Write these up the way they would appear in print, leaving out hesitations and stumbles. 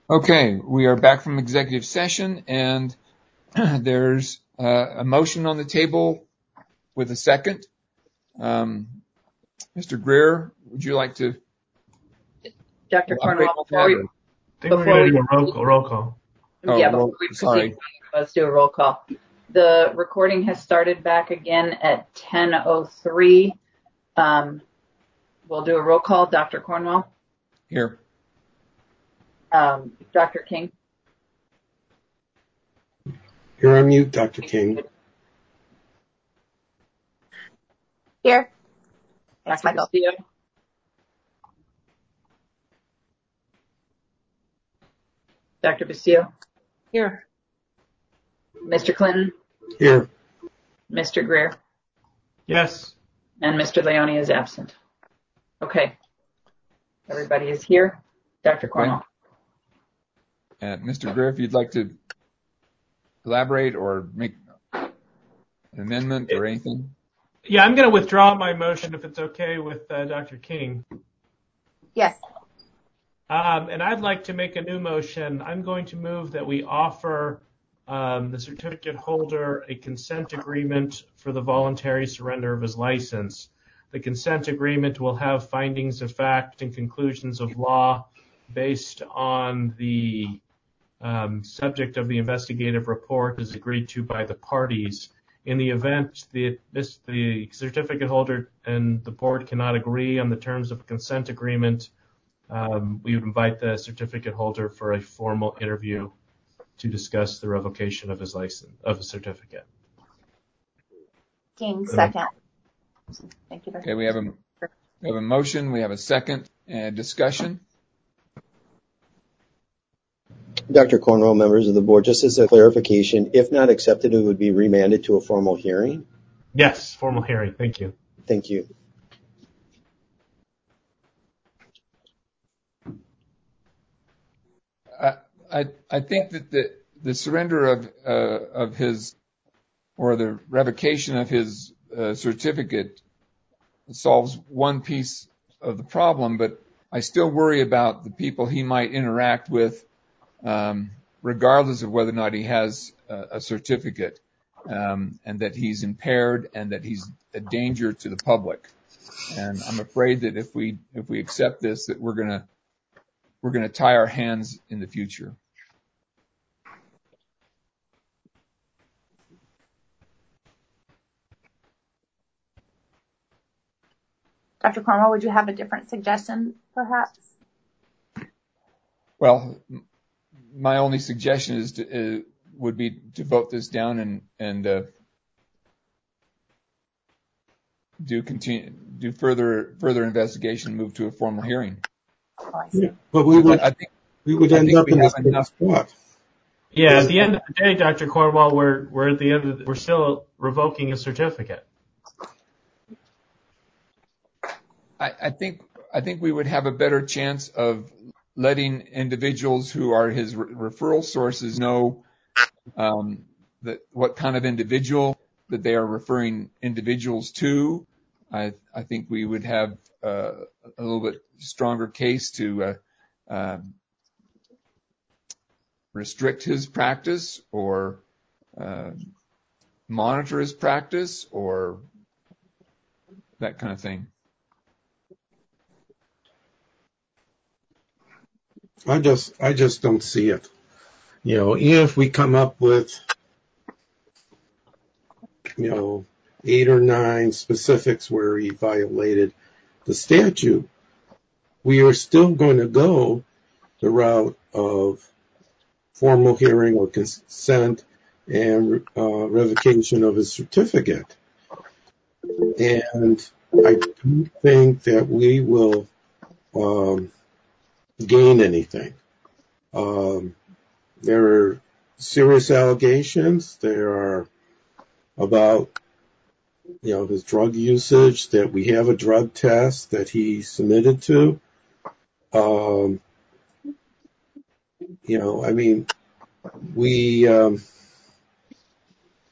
Okay, we are back from executive session, and there's a motion on the table with a second. Mr. Greer, would you like to? Dr. Cornwell, before we do a roll call. Yeah, before we proceed, let's do a roll call. The recording has started back again at 10:03. We'll do a roll call. Dr. Cornwell? Here. Dr. King? You're on mute, Dr. King. Here. That's Dr. Castillo? Dr. Basile? Here. Mr. Clinton? Here. Mr. Greer? Yes. And Mr. Leone is absent. Okay. Everybody is here. Dr. Cornwell? Mr. Greer, if you'd like to elaborate or make an amendment or anything. Yeah, I'm going to withdraw my motion if it's okay with Dr. King. Yes. And I'd like to make a new motion. I'm going to move that we offer the certificate holder a consent agreement for the voluntary surrender of his license. The consent agreement will have findings of fact and conclusions of law based on the subject of the investigative report as agreed to by the parties. In the event the certificate holder and the board cannot agree on the terms of a consent agreement, we would invite the certificate holder for a formal interview to discuss the revocation of his license, of a certificate. King, second. Thank you. Okay, we have a motion, we have a second, and discussion. Dr. Cornwell, members of the board, just as a clarification, if not accepted, it would be remanded to a formal hearing? Yes, formal hearing. Thank you. Thank you. I think that the surrender of his, or the revocation of his certificate solves one piece of the problem, but I still worry about the people he might interact with, regardless of whether or not he has a certificate, and that he's impaired and that he's a danger to the public. And I'm afraid that if we accept this, that we're gonna tie our hands in the future. Dr. Cornwell, would you have a different suggestion, perhaps? Well, my only suggestion is would be to vote this down and do further investigation, move to a formal hearing. Oh, I see. Yeah, but we would end up in this spot. Yeah, at the end of the day, Dr. Cornwell, we're at the end we're still revoking a certificate. I think we would have a better chance of letting individuals who are his referral sources know that what kind of individual that they are referring individuals to. I think we would have a little bit stronger case to restrict his practice or monitor his practice or that kind of thing. I just don't see it. Even if we come up with, 8 or 9 specifics where he violated the statute, we are still going to go the route of formal hearing or consent and revocation of his certificate. And I don't think that we will gain anything. There are serious allegations. There are about, his drug usage, that we have a drug test that he submitted to.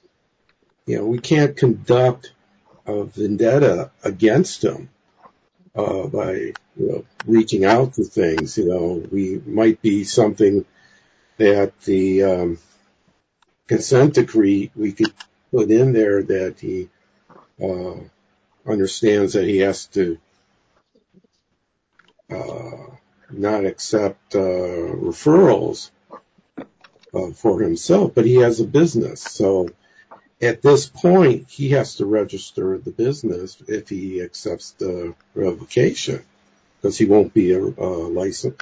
We can't conduct a vendetta against him by reaching out to things. We might be something that the consent decree we could put in there that he understands that he has to not accept referrals for himself, but he has a business. So at this point, he has to register the business if he accepts the revocation, because he won't be a licensed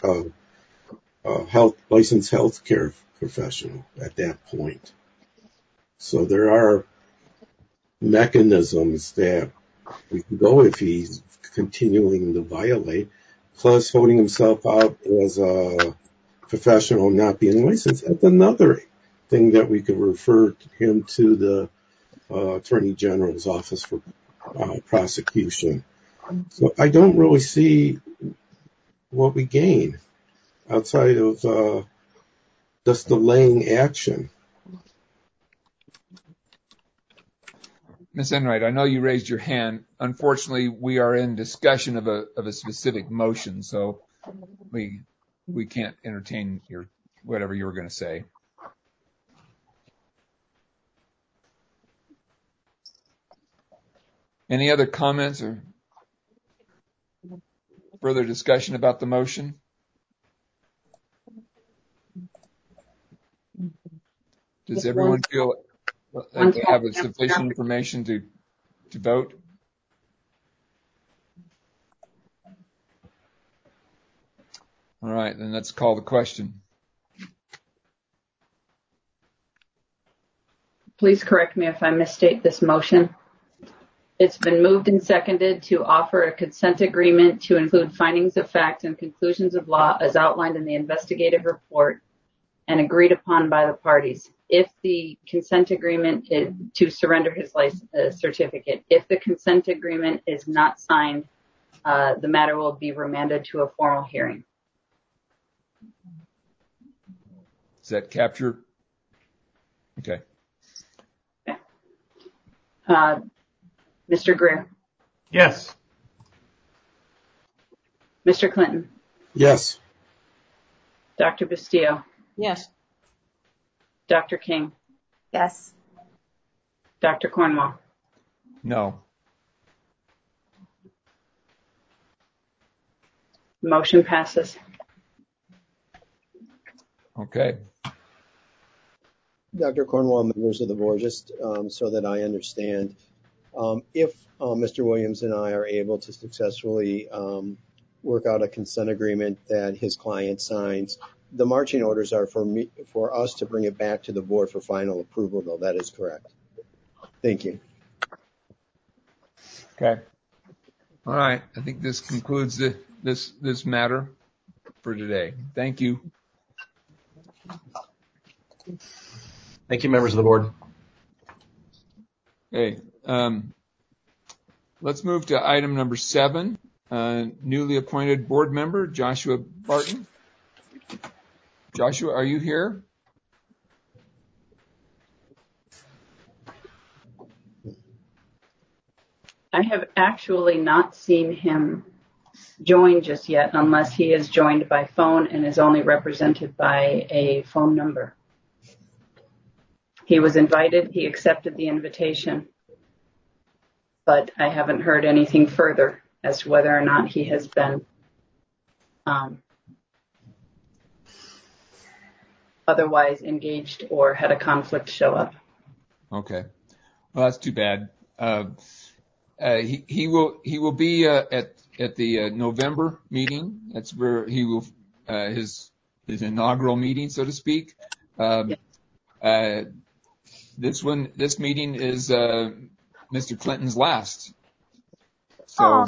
healthcare professional at that point. So there are mechanisms that we can go if he's continuing to violate, plus holding himself out as a professional not being licensed. That's another thing that we could refer him to the Attorney General's office for prosecution. So I don't really see what we gain outside of just delaying action. Ms. Enright, I know you raised your hand. Unfortunately, we are in discussion of a specific motion, so we can't entertain whatever you were going to say. Any other comments or further discussion about the motion? Does everyone feel like they have sufficient information to vote? All right, then let's call the question. Please correct me if I misstate this motion. It's been moved and seconded to offer a consent agreement to include findings of fact and conclusions of law as outlined in the investigative report and agreed upon by the parties. If the consent agreement is to surrender his license certificate, if the consent agreement is not signed, the matter will be remanded to a formal hearing. Does that capture? Okay. Mr. Greer. Yes. Mr. Clinton. Yes. Dr. Bustillo. Yes. Dr. King. Yes. Dr. Cornwall. No. Motion passes. Okay. Dr. Cornwall, members of the board, just so that I understand, if Mr. Williams and I are able to successfully work out a consent agreement that his client signs, the marching orders are for us to bring it back to the board for final approval, though. That is correct. Thank you. Okay. All right. I think this concludes this matter for today. Thank you. Thank you, members of the board. Okay. Let's move to item number 7. Newly appointed board member Joshua Barton. Joshua, are you here? I have actually not seen him join just yet unless he is joined by phone and is only represented by a phone number. He was invited, he accepted the invitation, but I haven't heard anything further as to whether or not he has been otherwise engaged or had a conflict show up. Okay. Well, that's too bad. He will be at the November meeting. That's where he will his inaugural meeting, so to speak. This meeting is Mr. Clinton's last. So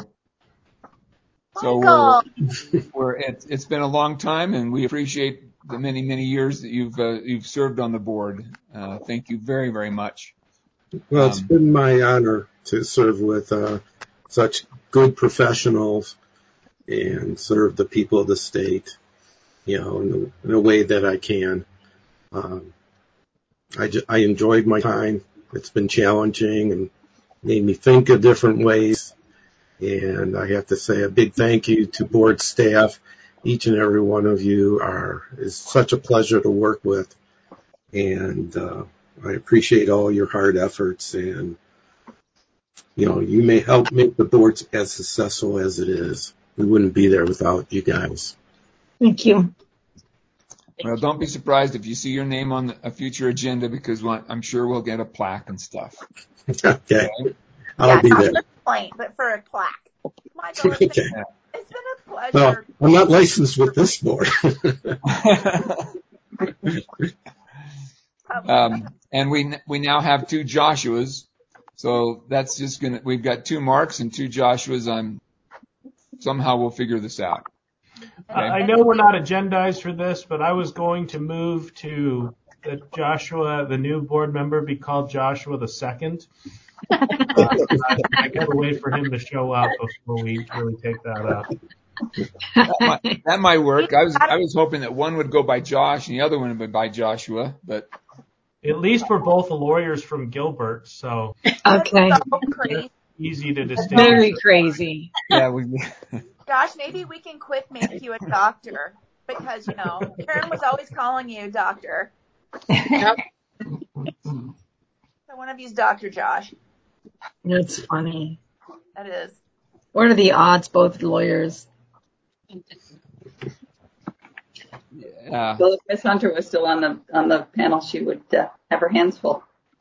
it's been a long time, and we appreciate the many years that you've served on the board. Thank you very, very much. Well, it's been my honor to serve with such good professionals and serve the people of the state, in a way that I can. I enjoyed my time. It's been challenging and made me think of different ways. And I have to say a big thank you to board staff. Each and every one of you is such a pleasure to work with. And I appreciate all your hard efforts. And, you may help make the board as successful as it is. We wouldn't be there without you guys. Thank you. Well, don't be surprised if you see your name on a future agenda, because I'm sure we'll get a plaque and stuff. Okay. I'll be not there. for a complaint, but for a plaque. Michael, it's been a pleasure. Well, I'm not licensed with this board. And we now have 2 Joshuas. So that's just we've got 2 Marks and 2 Joshuas. Somehow we'll figure this out. Okay. I know we're not agendized for this, but I was going to move to that Joshua, the new board member, be called Joshua the Second. I gotta wait for him to show up before we really take that up. That might work. I was hoping that one would go by Josh and the other one would be by Joshua, but at least we're both lawyers from Gilbert, so Okay. easy to distinguish. Very crazy. yeah, Josh, maybe we can quit make you a doctor because, Karen was always calling you doctor. Yep. So one of you's Dr. Josh. That's funny. That is. What are the odds, both lawyers? yeah. Well, if Miss Hunter was still on the panel, she would have her hands full.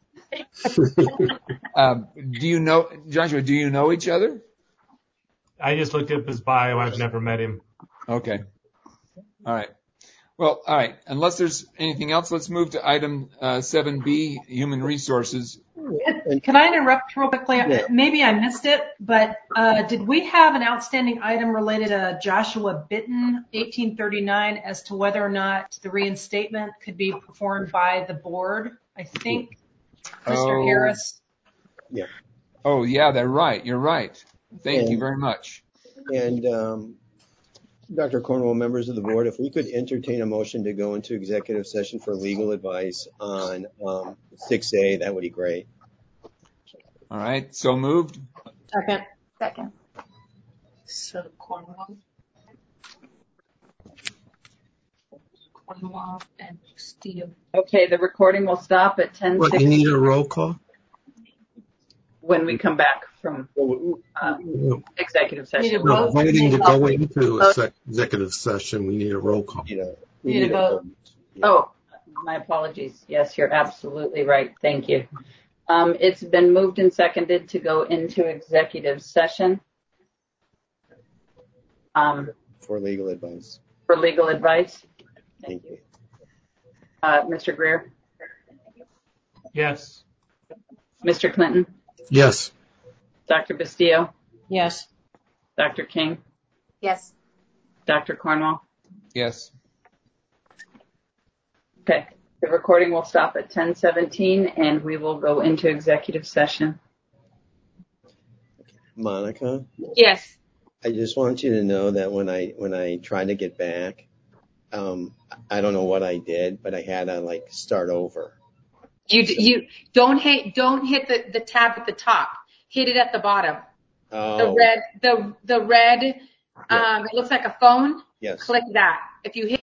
Do you know, Joshua, do you know each other? I just looked up his bio. I've never met him. Okay. All right. Well, all right. Unless there's anything else, let's move to item 7B, human resources. Can I interrupt real quickly? Yeah. Maybe I missed it, but did we have an outstanding item related to Joshua Bitten, 1839, as to whether or not the reinstatement could be performed by the board? I think Mr. Harris. Yeah. Oh, yeah, they're right. You're right. Thank you very much. And Dr. Cornwall, members of the board, if we could entertain a motion to go into executive session for legal advice on 6A, that would be great. All right. So moved. Second. So Cornwall and Steve. Okay, the recording will stop at What, you need a roll call? when we come back from executive session. No, voting to go into executive session, we need a roll call. We Need a vote. Oh, my apologies. Yes, you're absolutely right. Thank you. It's been moved and seconded to go into executive session For legal advice. for legal advice. Thank you. Mr. Greer, Yes. Mr. Clinton, Yes. Dr. Bastillo, Yes. Dr. King, Yes. Dr. Cornwall. Yes. Okay. The recording will stop at 10:17 and we will go into executive session. Monica, Yes. I just want you to know that when I tried to get back, I don't know what I did, but I had to start over. You don't hit the tab at the top. Hit it at the bottom. Oh, The red, it looks like a phone. yes. Click that. If you hit